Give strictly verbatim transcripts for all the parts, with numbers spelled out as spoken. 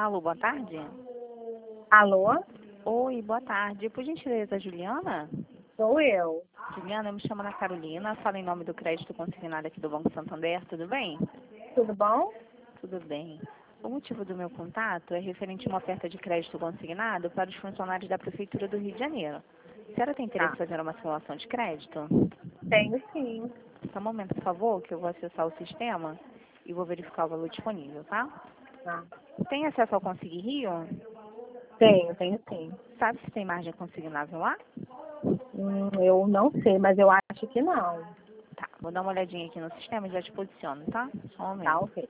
Alô, boa tarde. Alô? Oi, boa tarde. Por gentileza, Juliana? Sou eu. Juliana, eu me chamo Ana Carolina, falo em nome do crédito consignado aqui do Banco Santander, tudo bem? Tudo bom? Tudo bem. O motivo do meu contato é referente a uma oferta de crédito consignado para os funcionários da Prefeitura do Rio de Janeiro. A senhora tem interesse em Tá. fazer uma simulação de crédito? Tenho sim. Só um momento, por favor, que eu vou acessar o sistema e vou verificar o valor disponível, tá? Tá. Tem acesso ao Consig Rio? Tenho, tenho sim. Sabe se tem margem consignável lá? Hum, eu não sei, mas eu acho que não. Tá, vou dar uma olhadinha aqui no sistema e já te posiciono, tá? Só um Tá, momento. ok.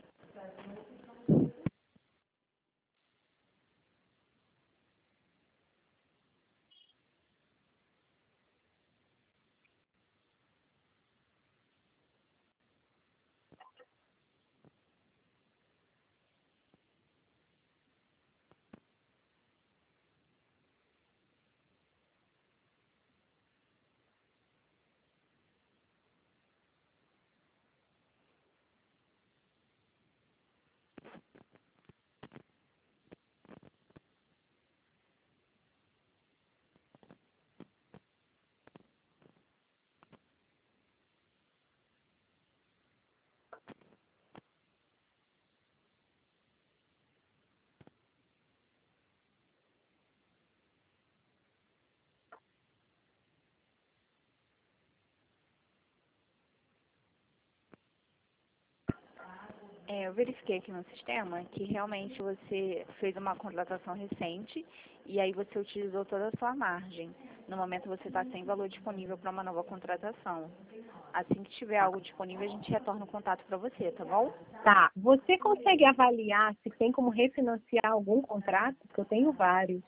É, eu verifiquei aqui no sistema que realmente você fez uma contratação recente e aí você utilizou toda a sua margem. No momento você está sem valor disponível para uma nova contratação. Assim que tiver algo disponível, a gente retorna o contato para você, tá bom? Tá. Você consegue avaliar se tem como refinanciar algum contrato? Porque eu tenho vários.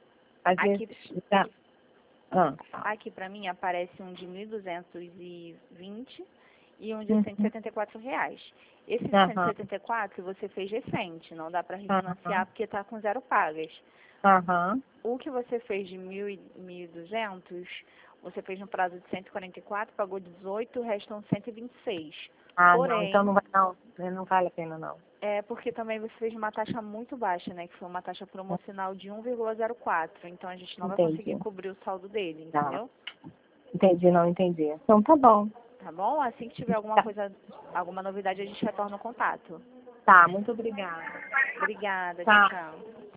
Às Aqui, vezes. Tá. Ah. aqui para mim aparece um de mil duzentos e vinte e um de cento e Uhum. setenta e quatro reais. Esse de cento e Aham. setenta e quatro você fez recente, não dá para Aham. refinanciar porque está com zero pagas. Aham. O que você fez de mil e mil e duzentos, você fez no prazo de cento e quarenta e quatro, pagou dezoito, restam cento e vinte e seis. Ah, não. Então Porém, não vai, não. Não vale a pena, não. é porque também você fez uma taxa muito baixa, né? Que foi uma taxa promocional de um vírgula zero quatro. Então a gente não vai conseguir Entendi. cobrir o saldo dele, Tá. entendeu? Entendi, não entendi. Então tá bom. Tá bom? Assim que tiver alguma Tá, coisa, alguma novidade, a gente retorna o contato. tá, muito obrigada. Obrigada, tchau, Tá. tchau.